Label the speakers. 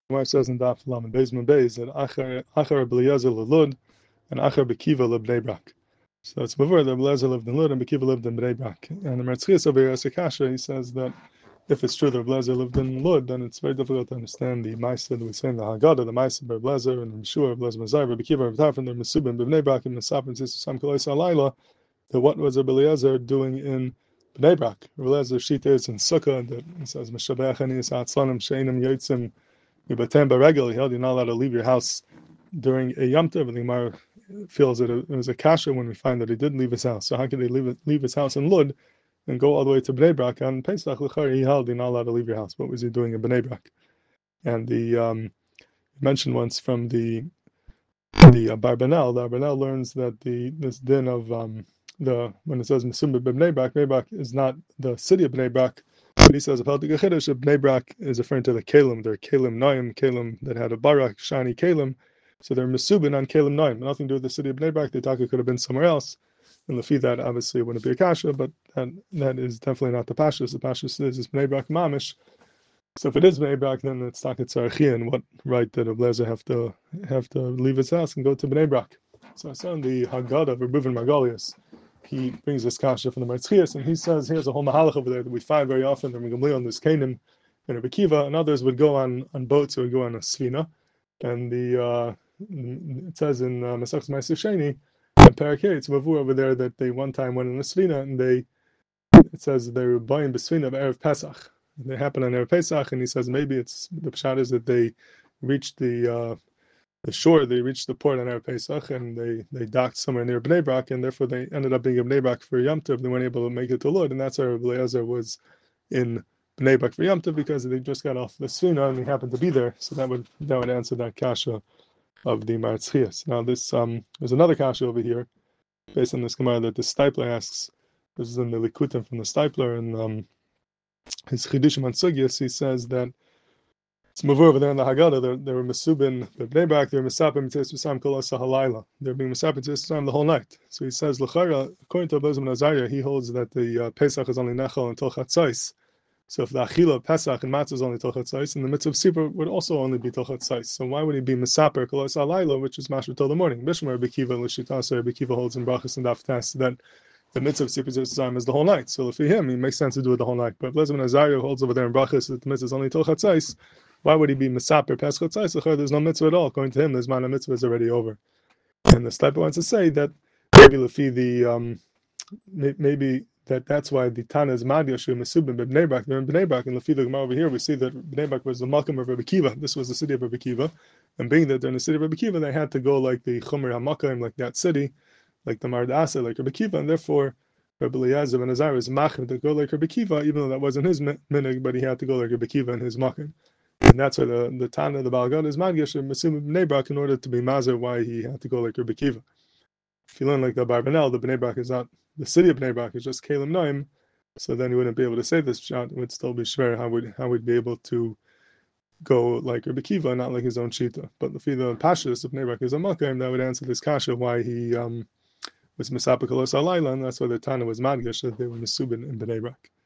Speaker 1: Gemara says in Daf Lamed Beis Mem Beis that Achar B'Eliezer LeLud and Achar B'Kiva LeBnei Brak. So it's before that B'Eliezer lived in Lud and B'Kiva lived in Bnei Brak. And the Metzchias over here, Asakasha, he says that if it's true that B'Eliezer lived in Lud, then it's very difficult to understand the Maisa that we say in the Haggadah, the Maisa by B'Eliezer and the Meshua, B'Eliezer Mazar, B'Kiva, B'Tarfin, the Mesubin, B'Bnei Brak, and Mesap, and Sam Kalei Salayla, that what was B'Eliezer doing in Bnei Brak? B'Eliezer Shita is in Sukkah, that it says, Meshabech Ani Yisat Sheinim Yotzim, Yibatem Baregel, he held you're not allowed to leave your house during a Yom Tov, and the Gemara feels that it was a kasha when we find that he did leave his house. So how could they leave his house in Lud and go all the way to Bnei Brak? On Pesach, he held you're not allowed to leave your house. What was he doing in Bnei Brak? And the mentioned once from the Barbanel, the Barbanel learns that this din of when it says Mesumba Bnei Brak is not the city of Bnei Brak. But he says about the Gechidush, Bnei Brak is referring to the Kalim. They're Kalim Noim, Kalim that had a Barak, shiny Kalim. So they're Mesubin on Kalim Noim. Nothing to do with the city of Bnei Brak. The Taka could have been somewhere else. And Lafi that obviously wouldn't be a kasha, but that is definitely not the Pashas. The Pashas is Bnei Brak Mamish. So if it is Bnei Brak, then it's Taka Tzarchi, and what right did Ablezer have to leave his house and go to Bnei Brak? So I saw in the Haggadah of Reuven Margolius, he brings this kasha from the Metzchias, and he says here's a whole mahalach over there that we find very often. There Gamliel, there's Canaan, and Rebbe Kiva, and others would go on boats or would go on a svina, and it says in Masechus Ma'aser Sheni, in Parakeh, it's Mavur over there that they one time went on a svina, and it says they were buying besvina of Erev Pesach. They happened on Erev Pesach, and he says maybe it's the pshat is that they reached the shore, they reached the port on Erev Pesach, and they docked somewhere near Bnei Brak, and therefore they ended up being in Bnei Brak for Yom Tov. They weren't able to make it to Lud, and that's why Rebbe Eliezer was in Bnei Brak for Yom Tov, because they just got off the Svina and he happened to be there. So that would answer that kasha of the Metzchias. Now this there's another kasha over here based on this Gemara that the Stipler asks. This is in the Likutim from the Stipler, and his Chidushim on Sugyas, he says that it's Mavur over there in the Haggadah. They were Mesubin Bnei Brak. They were Mesapim Mitzvah Sam Kol Asa Halayla. They're being Mesapim Mitzvah the whole night. So he says L'chara, according to Abelazar ben Azariah, he holds that the Pesach is only Nechal until Chatzos. So if the Achila of Pesach and Matzah is only till Chatzos, and the Mitzvah of Sipur would also only be till Chatzos. So why would he be Mesaper Kol Asa Halayla, which is Mashra till the morning? Bishmar Rebbe Kiva L'Shitasa Rebbe Kiva holds in Brachas and Daf Tes that the mitzvah of Sipur is the whole night. So for him, it makes sense to do it the whole night. But Abelazar ben Azariah holds over there in Brachas that the mitzvah is only till Chatzos. Why would he be Mesaper Pesach Chatzos? There's no mitzvah at all. According to him, the Zman mitzvah is already over. And the Stipler wants to say that maybe Lefi maybe that's why the Tana is Mad Yashu Mesubin Bnei Brak. They're in Bnei Brak, and Lefi the Gemara over here we see that Bnei Brak was the Malkum of Rebbe Kiva. This was the city of Rebbe Kiva, and being that they're in the city of Rebbe Kiva, they had to go like the Chomer HaMakayim, like that city, like the Mardasa, like Rebbe Kiva, and therefore Rebbe Eliezer ben Azariah is Machir to go like Rebbe Kiva, even though that wasn't his minig, but he had to go like Rebbe Kiva in his Makayim. And that's why the Tana, the Balagad, is Madgesh and Mesubin Bnei Brak in order to be Mazer why he had to go like Rebbe Kiva. If you learn like the Barbanel, the Bnei Brak is not the city of Bnei Brak, it's just Kalim Noim, so then you wouldn't be able to say this shot. It would still be schwer how would be able to go like Rebbe Kiva, not like his own shita. But the Pashas of Bnei Brak is a Makayim, that would answer this kasha why he was Mesapik Alos Alayla, and that's why the Tana was Madgesh, that they were Mesubin in Bnei Brak.